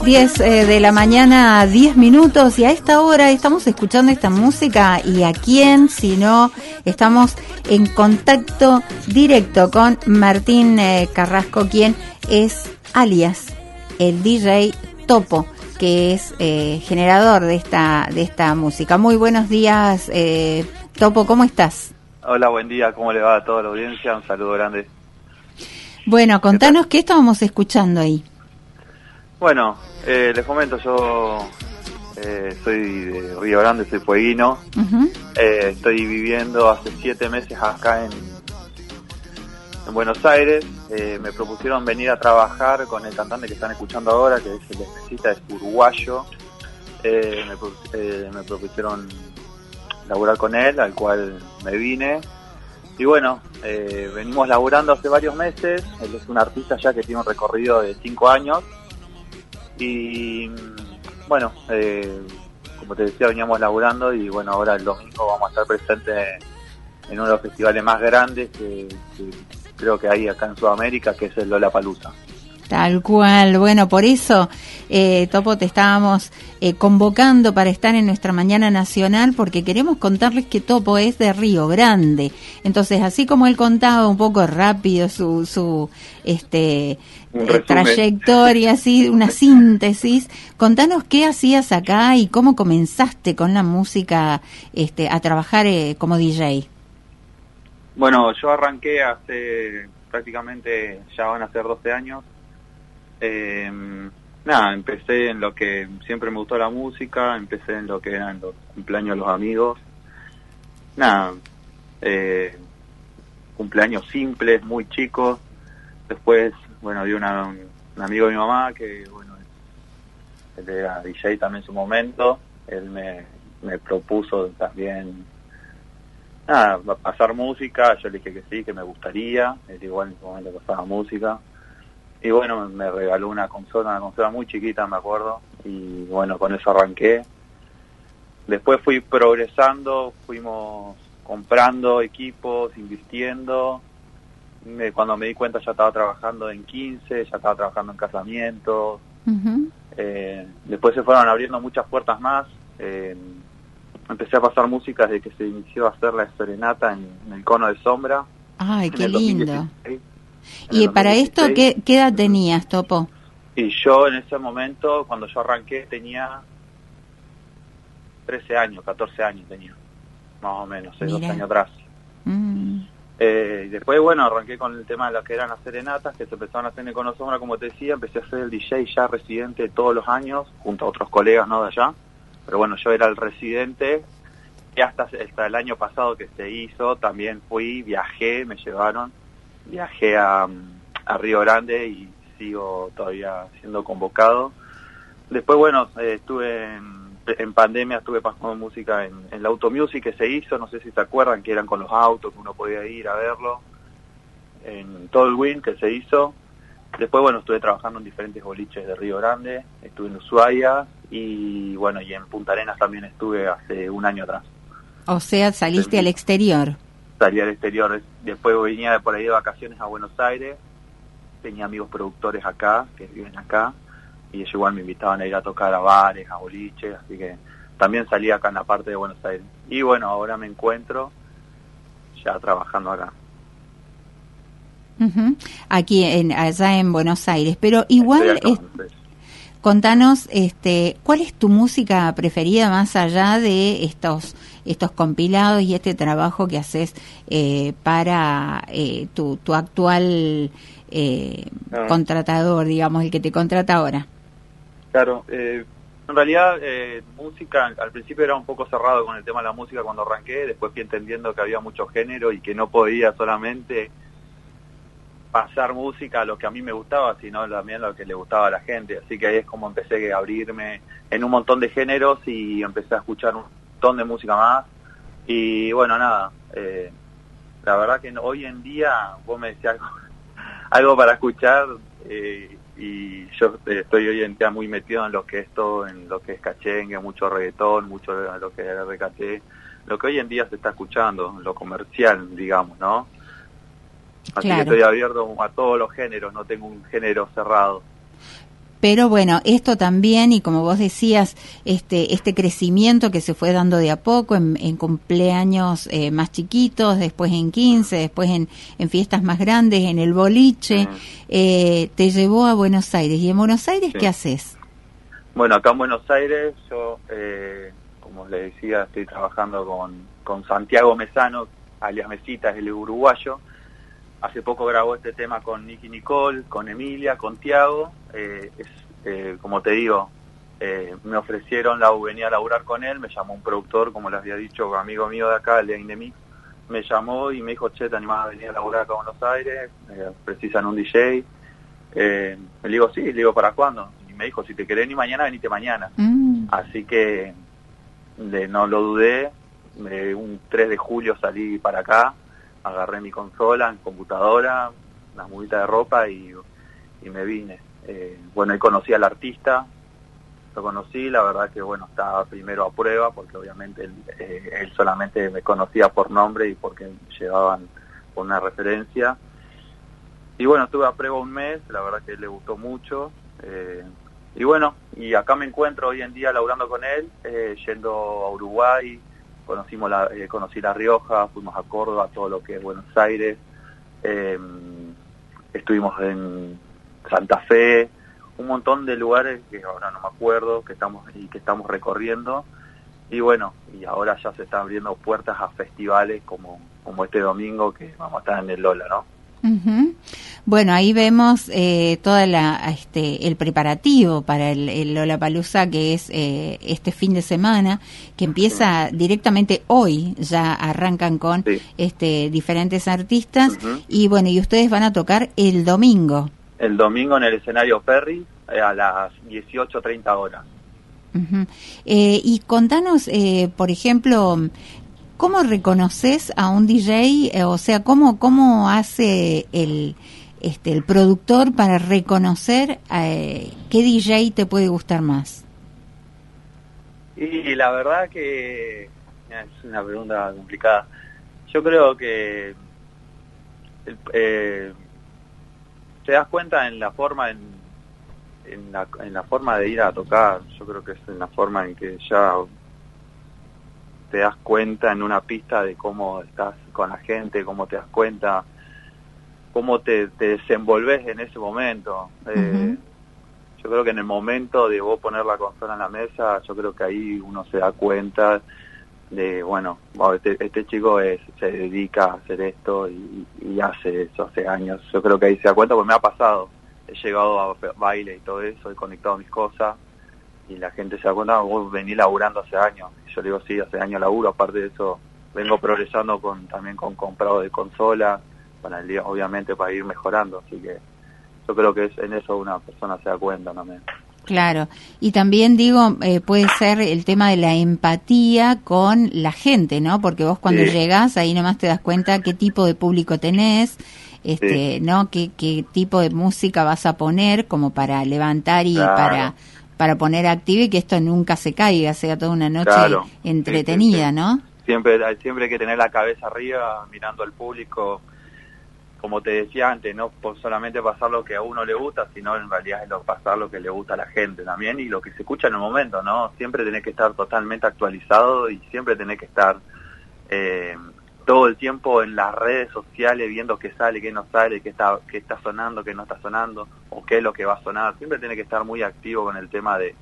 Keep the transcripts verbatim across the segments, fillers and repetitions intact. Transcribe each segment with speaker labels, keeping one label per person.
Speaker 1: diez eh, de la mañana, diez minutos, y a esta hora estamos escuchando esta música. ¿Y a quién? Si no, estamos en contacto directo con Martín eh, Carrasco, quien es alias el D J Topo, que es eh, generador de esta de esta música. Muy buenos días, eh, Topo, ¿cómo estás?
Speaker 2: Hola, buen día, ¿cómo le va a toda la audiencia? Un saludo grande.
Speaker 1: Bueno, contanos qué, qué estábamos escuchando ahí.
Speaker 2: Bueno, eh, les comento, yo eh, soy de Río Grande, soy fueguino. Uh-huh. eh, estoy viviendo hace siete meses acá en, en Buenos Aires. Eh, me propusieron venir a trabajar con el cantante que están escuchando ahora, que es el especista, es uruguayo. Eh, me, eh, me propusieron laburar con él, al cual me vine. Y bueno, eh, venimos laburando hace varios meses. Él es un artista ya que tiene un recorrido de cinco años. Y bueno, eh, como te decía, veníamos laburando y bueno, ahora el domingo vamos a estar presentes en uno de los festivales más grandes que, que creo que hay acá en Sudamérica, que es el Lollapalooza.
Speaker 1: Tal cual. Bueno, por eso, eh, Topo, te estábamos eh, convocando para estar en nuestra Mañana Nacional, porque queremos contarles que Topo es de Río Grande. Entonces, así como él contaba un poco rápido su su este eh, trayectoria, así, una síntesis, contanos qué hacías acá y cómo comenzaste con la música este a trabajar eh, como D J.
Speaker 2: Bueno, yo arranqué hace prácticamente, ya van a ser doce años. Eh, nada, empecé en lo que siempre me gustó la música, empecé en lo que eran los cumpleaños de los amigos. Nada, eh, cumpleaños simples, muy chicos. Después, bueno, había una, un, un amigo de mi mamá que, bueno, él era D J también en su momento. Él me, me propuso también, nada, pasar música. Yo le dije que sí, que me gustaría. Él igual en su momento pasaba música. Y bueno, me regaló una consola, una consola muy chiquita, me acuerdo, y bueno, con eso arranqué. Después fui progresando, fuimos comprando equipos, invirtiendo. Me, cuando me di cuenta ya estaba trabajando en quince, ya estaba trabajando en casamientos. Uh-huh. Eh, después se fueron abriendo muchas puertas más. Eh, empecé a pasar música desde que se inició a hacer la serenata en, en el Cono de Sombra.
Speaker 1: Ay, qué lindo. ¿Y para esto ¿qué, qué edad tenías, Topo?
Speaker 2: Y yo en ese momento, cuando yo arranqué, tenía trece años, catorce años tenía, más o menos, seis, doce años atrás. Mm. Eh, y después, bueno, arranqué con el tema de lo que eran las serenatas, que se empezaron a hacer en Cono Sombra, como te decía. Empecé a ser el D J ya residente todos los años, junto a otros colegas, ¿no?, de allá. Pero bueno, yo era el residente, y hasta, hasta el año pasado que se hizo, también fui, viajé, me llevaron. Viajé a, a Río Grande y sigo todavía siendo convocado. Después, bueno, eh, estuve en, en pandemia, estuve pasando música en, en la Auto Music que se hizo, no sé si se acuerdan, que eran con los autos, que uno podía ir a verlo, en todo el Win que se hizo. Después, bueno, estuve trabajando en diferentes boliches de Río Grande, estuve en Ushuaia y, bueno, y en Punta Arenas también estuve hace un año atrás.
Speaker 1: O sea, saliste al exterior.
Speaker 2: Salí al exterior, después venía por ahí de vacaciones a Buenos Aires, tenía amigos productores acá, que viven acá, y ellos igual me invitaban a ir a tocar a bares, a boliches, así que también salí acá en la parte de Buenos Aires. Y bueno, ahora me encuentro ya trabajando acá.
Speaker 1: Uh-huh. Aquí, en, allá en Buenos Aires, pero igual... Es... Contanos, este, ¿cuál es tu música preferida más allá de estos estos compilados y este trabajo que haces eh, para eh, tu, tu actual eh, ah. contratador, digamos, el que te contrata ahora?
Speaker 2: Claro, eh, en realidad eh, música, al principio era un poco cerrado con el tema de la música cuando arranqué, después fui entendiendo que había mucho género y que no podía solamente pasar música a lo que a mí me gustaba, sino también lo que le gustaba a la gente. Así que ahí es como empecé a abrirme en un montón de géneros y empecé a escuchar un montón de música más. Y bueno, nada, eh, la verdad que hoy en día vos me decías algo, algo para escuchar eh, y yo estoy hoy en día muy metido en lo que es todo, en lo que es cachengue, mucho reggaetón, mucho lo que es R K T, lo que hoy en día se está escuchando, lo comercial, digamos, ¿no? Así claro. que estoy abierto a todos los géneros, no tengo un género cerrado.
Speaker 1: pero bueno, esto también, y como vos decías, este este crecimiento que se fue dando de a poco en, en cumpleaños eh, más chiquitos, después en quince, después en, en fiestas más grandes, en el boliche, eh, te llevó a Buenos Aires. ¿Y en Buenos Aires sí. qué haces?
Speaker 2: Bueno, acá en Buenos Aires yo, eh, como les decía, estoy trabajando con, con Santiago Mesano, alias Mesitas, el uruguayo. Hace poco grabó este tema con Nicky Nicole, con Emilia, con Tiago. Eh, es, eh, como te digo, eh, me ofrecieron la venir a laburar con él, me llamó un productor, como les había dicho, amigo mío de acá, Leain de Mix, me llamó y me dijo, che, te animás a venir a laburar acá a Buenos Aires, eh, precisan un D J. Eh, le digo, sí, le digo, ¿para cuándo? Y me dijo, si te querés ni mañana, venite mañana. Mm. Así que de, no lo dudé, eh, un tres de julio salí para acá, agarré mi consola, mi computadora, unas muditas de ropa y, y me vine. Eh, bueno, ahí conocí al artista, lo conocí, la verdad que bueno, estaba primero a prueba, porque obviamente él, eh, él solamente me conocía por nombre y porque llevaban una referencia. Y bueno, estuve a prueba un mes, la verdad que le gustó mucho. Eh, y bueno, y acá me encuentro hoy en día laburando con él, eh, yendo a Uruguay, conocimos la, eh, conocí La Rioja, fuimos a Córdoba, todo lo que es Buenos Aires, eh, estuvimos en Santa Fe, un montón de lugares que ahora no me acuerdo, que estamos y que estamos recorriendo, y bueno, y ahora ya se están abriendo puertas a festivales como, como este domingo que vamos a estar en el Lola, ¿no?
Speaker 1: Uh-huh. Bueno, ahí vemos eh, toda la este el preparativo para el, el Lollapalooza, que es eh, este fin de semana, que empieza sí. directamente hoy, ya arrancan con sí. este diferentes artistas, uh-huh. y bueno, y ustedes van a tocar el domingo.
Speaker 2: El domingo en el escenario Perry eh, a las dieciocho treinta horas.
Speaker 1: Uh-huh. eh, y contanos, eh, por ejemplo, ¿cómo reconoces a un D J? Eh, o sea, ¿cómo cómo hace el este el productor para reconocer eh, qué D J te puede gustar más?
Speaker 2: Y la verdad que es una pregunta complicada. Yo creo que eh, te das cuenta en la forma en, en la en la forma de ir a tocar. Yo creo que es en la forma en que ya te das cuenta en una pista de cómo estás con la gente, cómo te das cuenta, cómo te, te desenvolves en ese momento. Uh-huh. Eh, yo creo que en el momento de vos poner la consola en la mesa, yo creo que ahí uno se da cuenta de, bueno, este, este chico es, se dedica a hacer esto y, y hace eso hace años. Yo creo que ahí se da cuenta, porque me ha pasado. He llegado a baile y todo eso, he conectado mis cosas, y la gente se da cuenta, vos venís laburando hace años. Y yo le digo, sí, hace años laburo, aparte de eso vengo progresando con también con comprado de consola, para el día, obviamente para ir mejorando, así que yo creo que es en eso una persona se da cuenta también.
Speaker 1: Claro, y también digo, eh, puede ser el tema de la empatía con la gente, ¿no? Porque vos cuando sí. llegás, ahí nomás te das cuenta qué tipo de público tenés, este, sí. ¿no? Qué, qué tipo de música vas a poner como para levantar y claro. para... para poner activo y que esto nunca se caiga, sea toda una noche claro, entretenida, sí, sí, sí. ¿no?
Speaker 2: Siempre, siempre hay que tener la cabeza arriba, mirando al público, como te decía antes, no por solamente pasar lo que a uno le gusta, sino en realidad es lo, pasar lo que le gusta a la gente también y lo que se escucha en el momento, ¿no? Siempre tenés que estar totalmente actualizado y siempre tenés que estar eh, todo el tiempo en las redes sociales viendo qué sale, qué no sale, qué está qué está sonando, qué no está sonando, o qué es lo que va a sonar. Siempre tiene que estar muy activo con el tema de,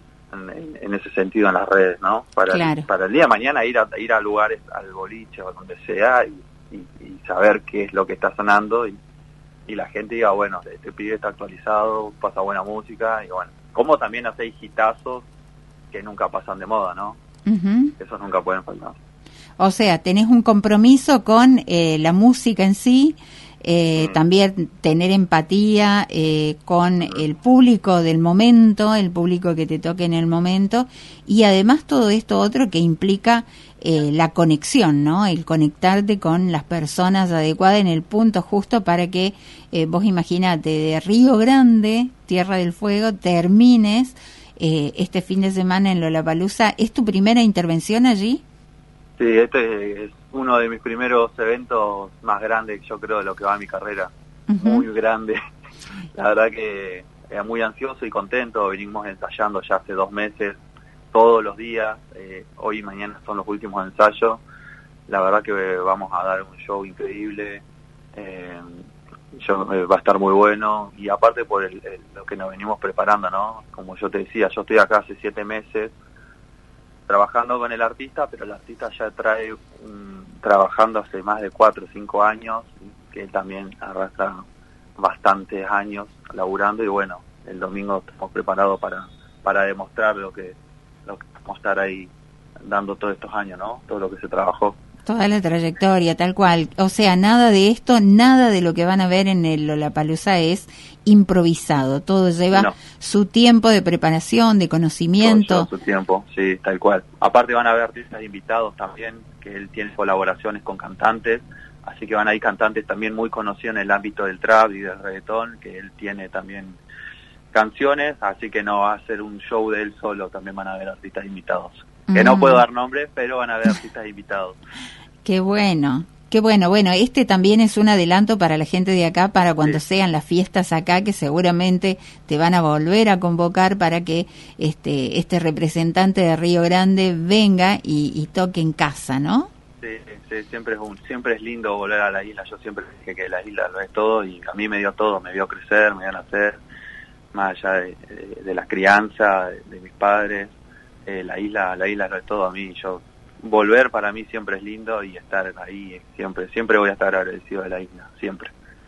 Speaker 2: en, en ese sentido, en las redes, ¿no? Para, claro. el, para el día de mañana ir a ir a lugares, al boliche o donde sea, y, y, y saber qué es lo que está sonando, y, y la gente diga, bueno, este pibe está actualizado, pasa buena música, y bueno, como también hacéis hitazos que nunca pasan de moda, ¿no? Uh-huh. Esos nunca pueden faltar.
Speaker 1: O sea, tenés un compromiso con eh, la música en sí, eh, mm. también tener empatía eh, con mm. el público del momento, el público que te toque en el momento, y además todo esto otro que implica eh, la conexión, ¿no? El conectarte con las personas adecuadas en el punto justo para que eh, vos imaginate de Río Grande, Tierra del Fuego, termines eh, este fin de semana en Lollapalooza. ¿Es tu primera intervención allí?
Speaker 2: Sí, este es uno de mis primeros eventos más grandes, yo creo, de lo que va a mi carrera. Uh-huh. Muy grande. La verdad que eh, muy ansioso y contento. Venimos ensayando ya hace dos meses, todos los días. Eh, hoy y mañana son los últimos ensayos. La verdad que vamos a dar un show increíble. Eh, yo, eh, va a estar muy bueno. Y aparte por el, el, lo que nos venimos preparando, ¿no? Como yo te decía, yo estoy acá hace siete meses trabajando con el artista, pero el artista ya trae um, trabajando hace más de cuatro o cinco años, que él también arrastra bastantes años laburando, y bueno, el domingo estamos preparados para para demostrar lo que lo que vamos a estar ahí dando todos estos años, ¿no? Todo lo que se trabajó.
Speaker 1: Toda la trayectoria, tal cual. O sea, nada de esto, nada de lo que van a ver en el Lollapalooza es improvisado. Todo lleva no. su tiempo de preparación, de conocimiento.
Speaker 2: Todo lleva su tiempo, sí, tal cual. Aparte van a haber artistas invitados también, que él tiene colaboraciones con cantantes, así que van a ir cantantes también muy conocidos en el ámbito del trap y del reggaetón, que él tiene también canciones, así que no va a ser un show de él solo, también van a haber artistas invitados. Que no puedo dar nombres, pero van a haber artistas invitados.
Speaker 1: Qué bueno, qué bueno. Bueno, este también es un adelanto para la gente de acá, para cuando sí. sean las fiestas acá, que seguramente te van a volver a convocar para que este este representante de Río Grande venga y, y toque en casa, ¿no?
Speaker 2: Sí, sí, siempre es un, siempre es lindo volver a la isla. Yo siempre dije que la isla lo es todo, y a mí me dio todo, me vio crecer, me vio nacer, más allá de, de, de la crianza, de, de mis padres. Eh, la isla la isla lo es todo a mí. Yo volver para mí siempre es lindo, y estar ahí siempre siempre voy a estar agradecido de la isla, siempre.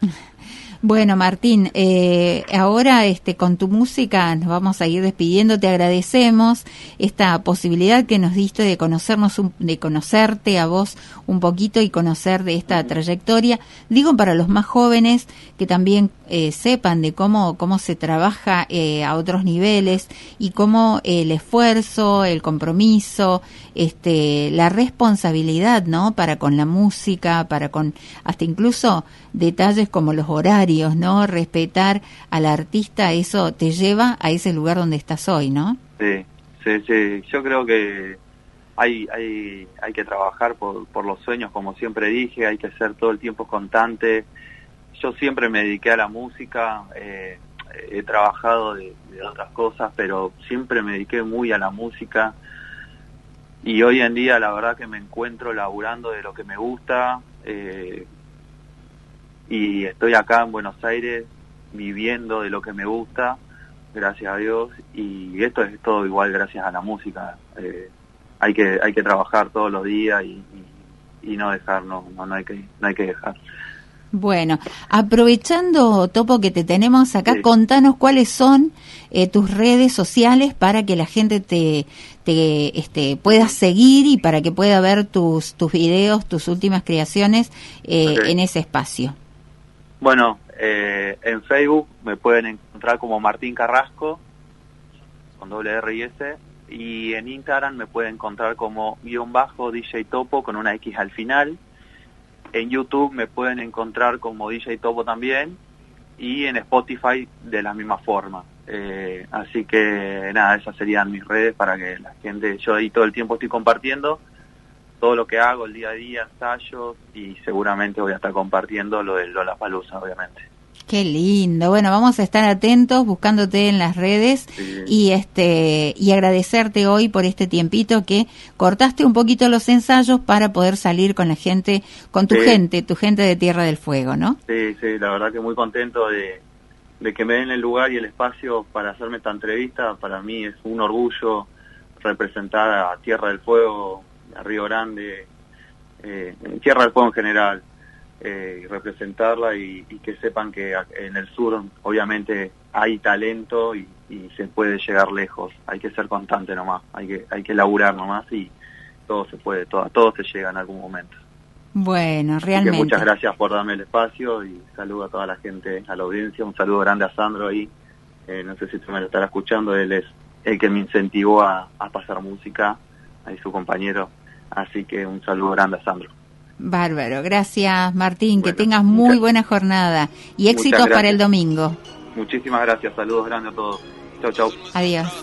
Speaker 1: Bueno, Martín, eh, ahora este con tu música nos vamos a ir despidiendo. Te agradecemos esta posibilidad que nos diste de conocernos, un, de conocerte a vos un poquito y conocer de esta uh-huh. trayectoria. Digo, para los más jóvenes que también eh, sepan de cómo cómo se trabaja eh, a otros niveles, y cómo eh, el esfuerzo, el compromiso, este, la responsabilidad, ¿no? Para con la música, para con hasta incluso detalles como los horarios, ¿no? Respetar al artista, eso te lleva a ese lugar donde estás hoy, ¿no?
Speaker 2: Sí, sí, sí. Yo creo que hay hay hay que trabajar por por los sueños, como siempre dije, hay que ser todo el tiempo constante. Yo siempre me dediqué a la música, eh, he trabajado de, de otras cosas, pero siempre me dediqué muy a la música, y hoy en día la verdad que me encuentro laburando de lo que me gusta, eh, y estoy acá en Buenos Aires viviendo de lo que me gusta, gracias a Dios, y esto es todo igual gracias a la música. Eh, hay que hay que trabajar todos los días y, y, y no dejar, no, no, no hay que no hay que dejar.
Speaker 1: Bueno, aprovechando, Topo, que te tenemos acá, sí. Contanos cuáles son eh, tus redes sociales para que la gente te, te este, pueda seguir y para que pueda ver tus tus videos, tus últimas creaciones eh, okay. en ese espacio.
Speaker 2: Bueno, eh, en Facebook me pueden encontrar como Martín Carrasco, con doble R y S, y en Instagram me pueden encontrar como guión bajo D J Topo con una X al final. En YouTube me pueden encontrar como D J Topo también, y en Spotify de la misma forma. Eh, así que nada, esas serían mis redes para que la gente, yo ahí todo el tiempo estoy compartiendo todo lo que hago, el día a día, ensayos, y seguramente voy a estar compartiendo lo del Lollapalooza, obviamente.
Speaker 1: Qué lindo. Bueno, vamos a estar atentos buscándote en las redes, sí. y este y agradecerte hoy por este tiempito que cortaste un poquito los ensayos para poder salir con la gente, con tu sí. gente, tu gente de Tierra del Fuego, ¿no?
Speaker 2: Sí, sí, la verdad que muy contento de, de que me den el lugar y el espacio para hacerme esta entrevista. Para mí es un orgullo representar a Tierra del Fuego, a Río Grande, eh, Tierra del Fuego en general. Eh, y representarla, y, y que sepan que en el sur obviamente hay talento y, y se puede llegar lejos. Hay que ser constante nomás, hay que hay que laburar nomás, y todo se puede, todo, todo se llega en algún momento.
Speaker 1: Bueno, realmente.
Speaker 2: Muchas gracias por darme el espacio, y saludo a toda la gente, a la audiencia. Un saludo grande a Sandro ahí, eh, no sé si tú me lo estarás escuchando, él es el que me incentivó a, a pasar música, ahí su compañero, así que un saludo grande a Sandro.
Speaker 1: Bárbaro, gracias Martín, bueno, que tengas muy muchas, buena jornada y éxitos para el domingo.
Speaker 2: Muchísimas gracias, saludos grandes a todos. Chau, chau.
Speaker 1: Adiós.